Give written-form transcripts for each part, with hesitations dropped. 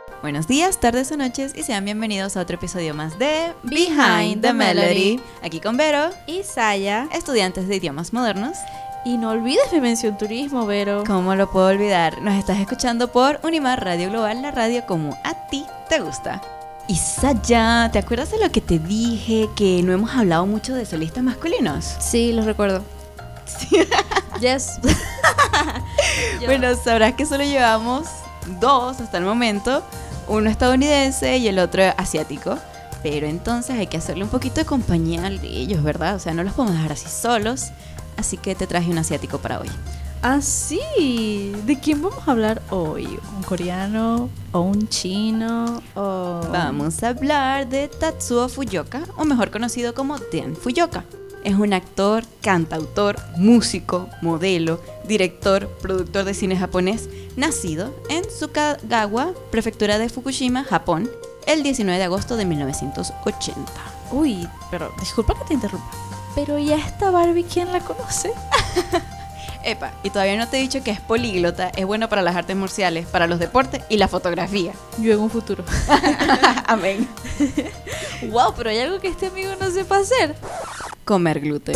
Buenos días, tardes o noches y sean bienvenidos a otro episodio más de Behind the Melody. Aquí con Vero y Saya, estudiantes de idiomas modernos. Y no olvides mi mención turismo, Vero. ¿Cómo lo puedo olvidar? Nos estás escuchando por Unimar Radio Global, la radio como a ti te gusta. Y Saya, ¿te acuerdas de lo que te dije? Que no hemos hablado mucho de solistas masculinos. Sí, los recuerdo. Sí. Yes. Bueno, sabrás que solo llevamos dos hasta el momento. Uno estadounidense y el otro asiático. Pero entonces hay que hacerle un poquito de compañía a ellos, ¿verdad? O sea, no los podemos dejar así solos. Así que te traje un asiático para hoy. Ah, sí. ¿De quién vamos a hablar hoy? ¿Un coreano? ¿O un chino? ¿O...? Vamos a hablar de Tatsuo Fuyoka, o mejor conocido como Den Fuyoka. Es un actor, cantautor, músico, modelo, director, productor de cine japonés, nacido en Sukagawa, prefectura de Fukushima, Japón, el 19 de agosto de 1980. Uy, pero disculpa que te interrumpa. Pero ya esta Barbie, ¿quién la conoce? Epa, y todavía no te he dicho que es políglota, es bueno para las artes marciales, para los deportes y la fotografía. Yo en un futuro. Amén. Wow, pero hay algo que este amigo no sepa hacer. Comer gluten.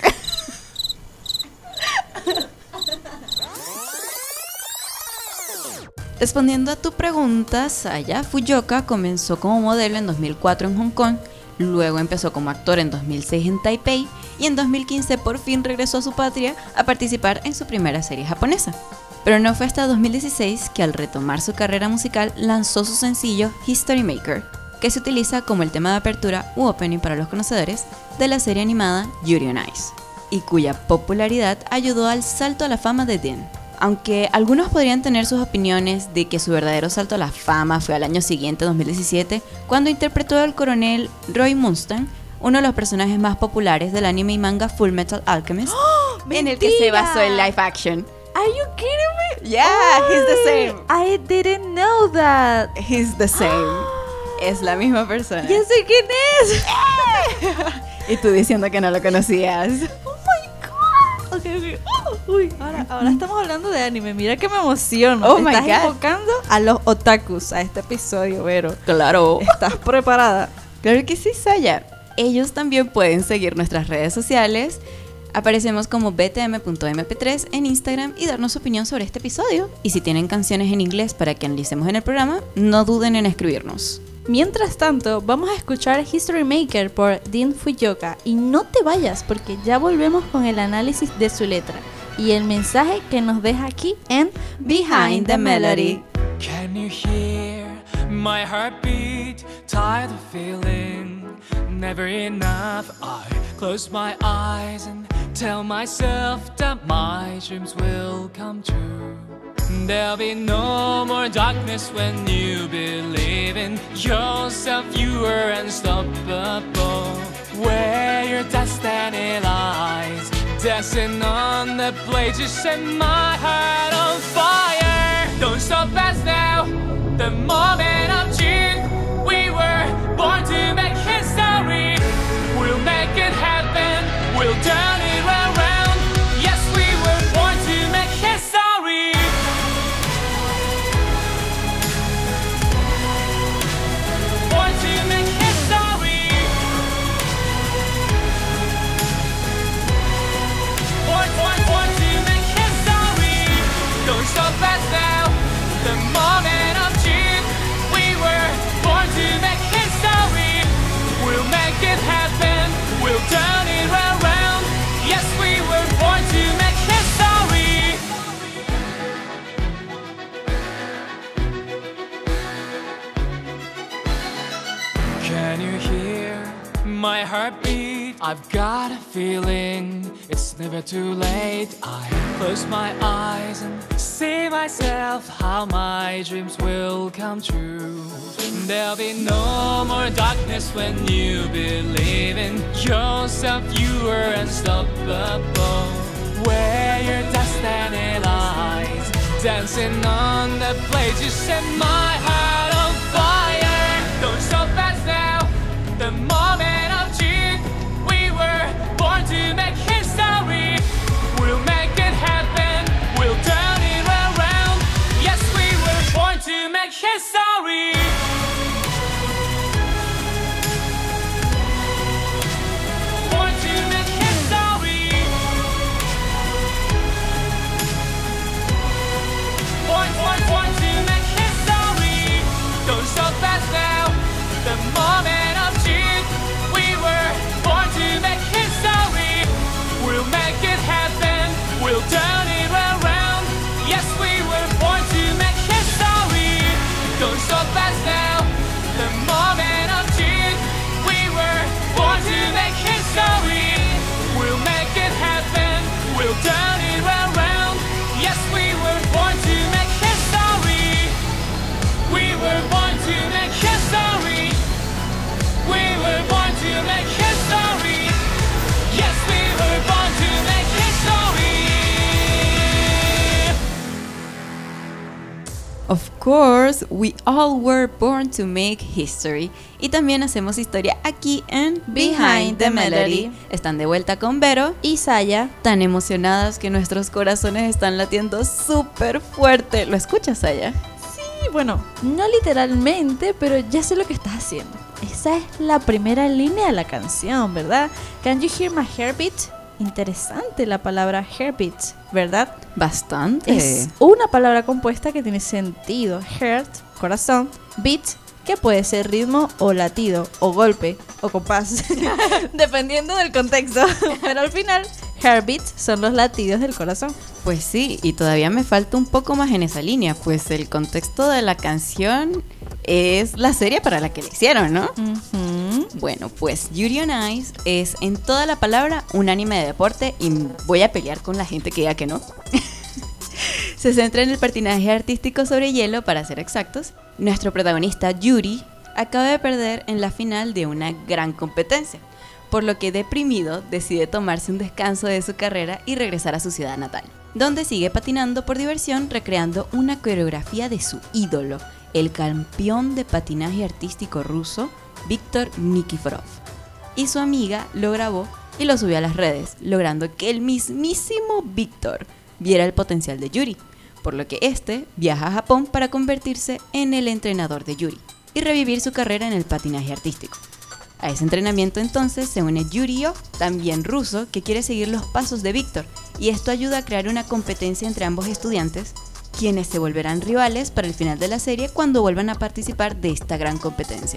Respondiendo a tu pregunta, Saya Fuyoka comenzó como modelo en 2004 en Hong Kong, luego empezó como actor en 2006 en Taipei y en 2015 por fin regresó a su patria a participar en su primera serie japonesa. Pero no fue hasta 2016 que al retomar su carrera musical lanzó su sencillo History Maker, que se utiliza como el tema de apertura u opening para los conocedores de la serie animada Yuri on Ice, y cuya popularidad ayudó al salto a la fama de Den. Aunque algunos podrían tener sus opiniones de que su verdadero salto a la fama fue al año siguiente, 2017, cuando interpretó al coronel Roy Mustang, uno de los personajes más populares del anime y manga Full Metal Alchemist, en el que se basó el live action. Are you kidding me? Yeah, he's the same. I didn't know that. He's the same. Es la misma persona. Ya sé quién es. Y tú diciendo que no lo conocías. Oh my god. Okay. Uy, ahora estamos hablando de anime. Mira que me emociono. Oh my Estás god. enfocando a los otakus a este episodio, Vero. Claro. ¿Estás preparada? Claro que sí, Saya. Ellos también pueden seguir nuestras redes sociales. Aparecemos como btm.mp3 en Instagram y darnos su opinión sobre este episodio. Y si tienen canciones en inglés para que analicemos en el programa, no duden en escribirnos. Mientras tanto, vamos a escuchar History Maker por Den Fuyoka. Y no te vayas porque ya volvemos con el análisis de su letra y el mensaje que nos deja aquí en Behind the Melody. Can you hear my heartbeat? Tired of feeling never enough. I close my eyes and tell myself that my dreams will come true. There'll be no more darkness when you believe in yourself. You are unstoppable. Where your destiny lies, dancing on the blade, you set my heart on fire. Don't stop us now, the moment of June. We were born to make history. We'll make it happen, we'll turn it around. Yes, we were born to make history. Born to make history. Born to make history. Don't stop us now, the moment of June. We were born to make history. We'll make it happen, we'll turn it around. Yes, we were born to make history. Can you hear my heartbeat? I've got a feeling it's never too late. I close my eyes and see myself how my dreams will come true. There'll be no more darkness when you believe in yourself. You are unstoppable. Where your destiny lies, dancing on the blade, you set my heart on fire. Don't stop us now, the moment of June. We were born to make history. We'll make it happen, we'll turn it around. Yes, we were born to make make history. Born to make history. Born to make history. Don't stop us now. The moment of truth. We were born to make history. We'll make it happen. We'll turn it around. Yes, we were born to make history. Don't stop us now. The moment of truth. We were born to make history. We'll make it happen. We'll turn it around. Yes, we were born to make history. We were born to make history. We were born to make history. Yes, we were born to make history. Of course, we all were born to make history. Y también hacemos historia aquí en Behind the Melody. Están de vuelta con Vero, Y Saya, tan emocionadas que nuestros corazones están latiendo súper fuerte. ¿Lo escuchas, Saya? sí, bueno, no literalmente, pero ya sé lo que estás haciendo. Esa es la primera línea de la canción, ¿verdad? Can you hear my heartbeat? Interesante la palabra heartbeat, ¿verdad? Bastante. Es una palabra compuesta que tiene sentido. Heart, corazón, beat, que puede ser ritmo o latido, o golpe, o compás, dependiendo del contexto. Pero al final, heartbeats son los latidos del corazón. Pues sí, y todavía me falta un poco más en esa línea, pues el contexto de la canción es la serie para la que la hicieron, ¿no? Ujú. Bueno, pues Yuri on Ice es en toda la palabra un anime de deporte y voy a pelear con la gente que diga que no. Se centra en el patinaje artístico sobre hielo, para ser exactos. Nuestro protagonista Yuri acaba de perder en la final de una gran competencia, por lo que deprimido decide tomarse un descanso de su carrera y regresar a su ciudad natal, donde sigue patinando por diversión, recreando una coreografía de su ídolo, el campeón de patinaje artístico ruso, Viktor Nikiforov. Y su amiga lo grabó y lo subió a las redes, logrando que el mismísimo Viktor viera el potencial de Yuri, por lo que este viaja a Japón para convertirse en el entrenador de Yuri y revivir su carrera en el patinaje artístico. A ese entrenamiento entonces se une Yuri-o, también ruso, que quiere seguir los pasos de Viktor, y esto ayuda a crear una competencia entre ambos estudiantes, quienes se volverán rivales para el final de la serie cuando vuelvan a participar de esta gran competencia.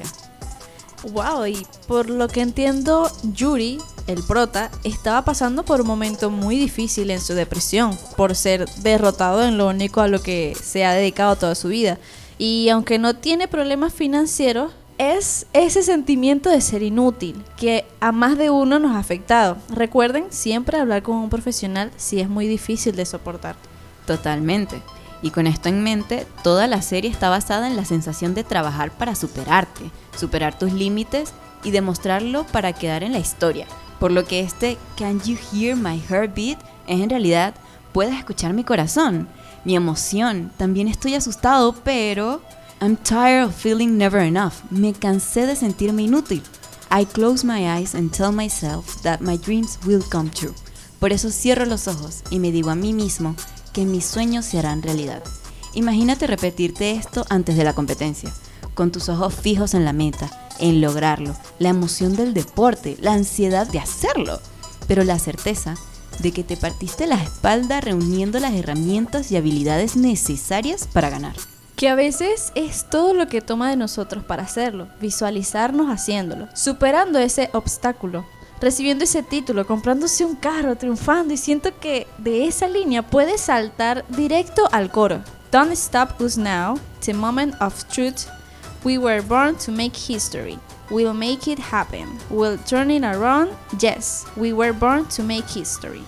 Wow, y por lo que entiendo, Yuri, el prota, estaba pasando por un momento muy difícil en su depresión, por ser derrotado en lo único a lo que se ha dedicado toda su vida. Y aunque no tiene problemas financieros, es ese sentimiento de ser inútil que a más de uno nos ha afectado. Recuerden siempre hablar con un profesional si es muy difícil de soportar. Totalmente. Y con esto en mente, toda la serie está basada en la sensación de trabajar para superarte, superar tus límites y demostrarlo para quedar en la historia. Por lo que este Can You Hear My Heartbeat es en realidad Puedes escuchar mi corazón, mi emoción. También estoy asustado, pero I'm tired of feeling never enough. Me cansé de sentirme inútil. I close my eyes and tell myself that my dreams will come true. Por eso cierro los ojos y me digo a mí mismo que mis sueños se harán realidad. Imagínate repetirte esto antes de la competencia, con tus ojos fijos en la meta, en lograrlo, la emoción del deporte, la ansiedad de hacerlo, pero la certeza de que te partiste la espalda reuniendo las herramientas y habilidades necesarias para ganar. Que a veces es todo lo que toma de nosotros para hacerlo, visualizarnos haciéndolo, superando ese obstáculo, recibiendo ese título, comprándose un carro, triunfando, y siento que de esa línea puedes saltar directo al coro. Don't stop us now, the moment of truth. We were born to make history. We'll make it happen. We'll turn it around. Yes, we were born to make history.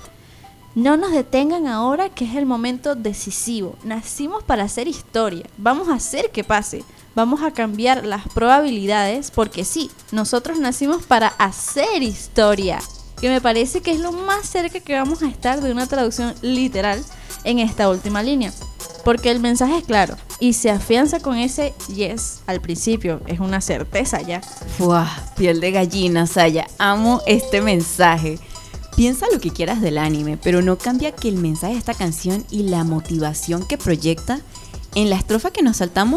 No nos detengan ahora, que es el momento decisivo. Nacimos para hacer historia. Vamos a hacer que pase. Vamos a cambiar las probabilidades, porque sí, nosotros nacimos para hacer historia. Que me parece que es lo más cerca que vamos a estar de una traducción literal en esta última línea. Porque el mensaje es claro y se afianza con ese yes al principio. Es una certeza ya. ¡Fua! Piel de gallina, Saya. Amo este mensaje. Piensa lo que quieras del anime, pero no cambia que el mensaje de esta canción y la motivación que proyecta, en la estrofa que nos saltamos,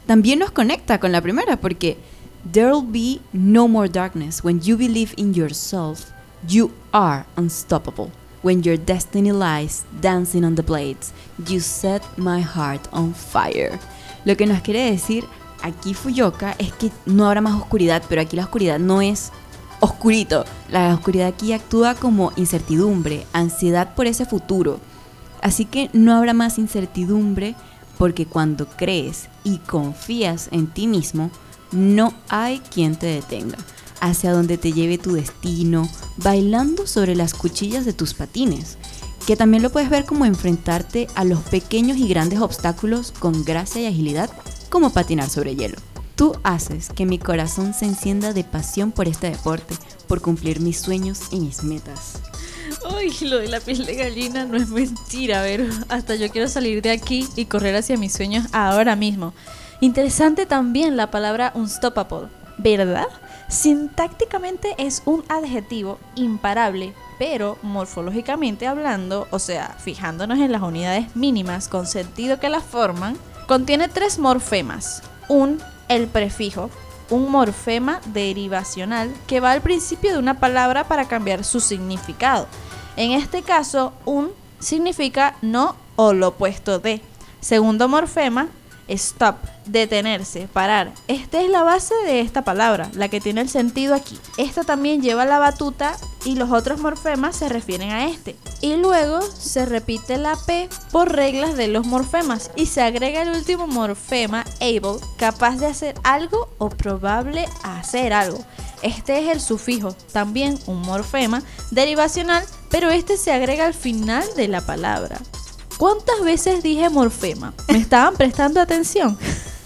también nos conecta con la primera porque there'll be no more darkness when you believe in yourself. You are unstoppable. When your destiny lies dancing on the blades, you set my heart on fire. Lo que nos quiere decir aquí Fuyoka es que no habrá más oscuridad, pero aquí la oscuridad no es oscurito. La oscuridad aquí actúa como incertidumbre, ansiedad por ese futuro. Así que no habrá más incertidumbre porque cuando crees y confías en ti mismo, no hay quien te detenga. Hacia donde te lleve tu destino, bailando sobre las cuchillas de tus patines, que también lo puedes ver como enfrentarte a los pequeños y grandes obstáculos con gracia y agilidad, como patinar sobre hielo. Tú haces que mi corazón se encienda de pasión por este deporte, por cumplir mis sueños y mis metas. Uy, lo de la piel de gallina no es mentira, pero hasta yo quiero salir de aquí y correr hacia mis sueños ahora mismo. Interesante también la palabra unstoppable, ¿verdad? Sintácticamente es un adjetivo imparable, pero morfológicamente hablando, o sea, fijándonos en las unidades mínimas con sentido que las forman, contiene 3 morfemas. El prefijo, un morfema derivacional que va al principio de una palabra para cambiar su significado. En este caso, significa no o lo opuesto de. Segundo morfema, stop, detenerse, parar. Esta es la base de esta palabra, la que tiene el sentido aquí. Esta también lleva la batuta y los otros morfemas se refieren a este. Y luego se repite la P por reglas de los morfemas y se agrega el último morfema, able, capaz de hacer algo o probable a hacer algo. Este es el sufijo, también un morfema derivacional, pero este se agrega al final de la palabra. ¿Cuántas veces dije morfema? ¿Me estaban prestando atención?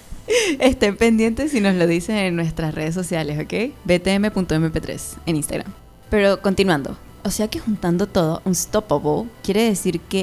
Estén pendientes si nos lo dicen en nuestras redes sociales, ¿ok? btm.mp3 en Instagram. Pero continuando, o sea que juntando todo, unstoppable quiere decir que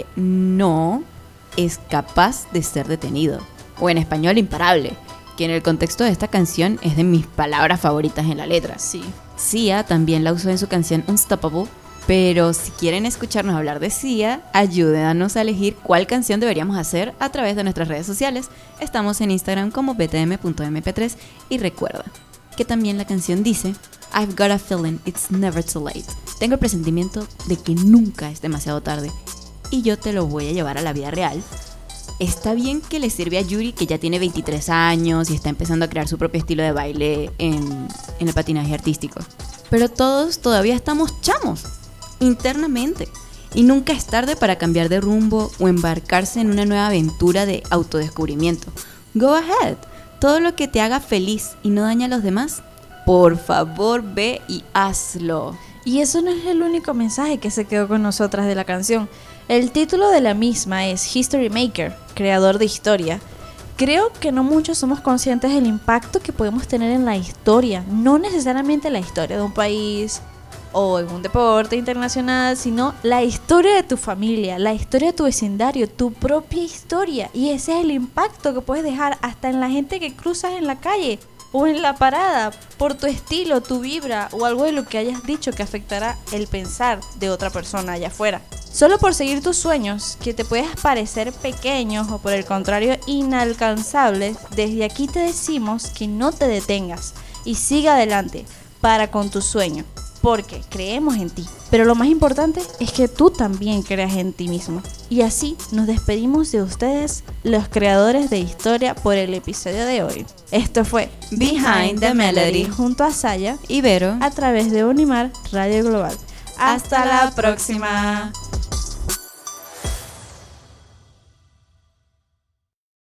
no es capaz de ser detenido. O en español, imparable, que en el contexto de esta canción es de mis palabras favoritas en la letra. Sí. Sia también la usó en su canción Unstoppable. Pero si quieren escucharnos hablar de Sia, ayúdenos a elegir cuál canción deberíamos hacer a través de nuestras redes sociales. Estamos en Instagram como btm.mp3 y recuerda que también la canción dice I've got a feeling it's never too late. Tengo el presentimiento de que nunca es demasiado tarde y yo te lo voy a llevar a la vida real. Está bien que le sirve a Yuri, que ya tiene 23 años y está empezando a crear su propio estilo de baile en el patinaje artístico. Pero todos todavía estamos chamos internamente y nunca es tarde para cambiar de rumbo o embarcarse en una nueva aventura de autodescubrimiento. Go ahead, todo lo que te haga feliz y no daña a los demás, por favor ve y hazlo. Y eso no es el único mensaje que se quedó con nosotras de la canción. El título de la misma es History Maker, creador de historia. Creo que no muchos somos conscientes del impacto que podemos tener en la historia, no necesariamente la historia de un país o en un deporte internacional, sino la historia de tu familia, la historia de tu vecindario, tu propia historia. Y ese es el impacto que puedes dejar hasta en la gente que cruzas en la calle o en la parada, por tu estilo, tu vibra o algo de lo que hayas dicho que afectará el pensar de otra persona allá afuera. Solo por seguir tus sueños, que te puedes parecer pequeños o por el contrario inalcanzables, desde aquí te decimos que no te detengas y siga adelante para con tu sueño. Porque creemos en ti, pero lo más importante es que tú también creas en ti mismo. Y así nos despedimos de ustedes, los creadores de historia, por el episodio de hoy. Esto fue Behind the Melody junto a Saya y Vero a través de Unimar Radio Global. Hasta la próxima.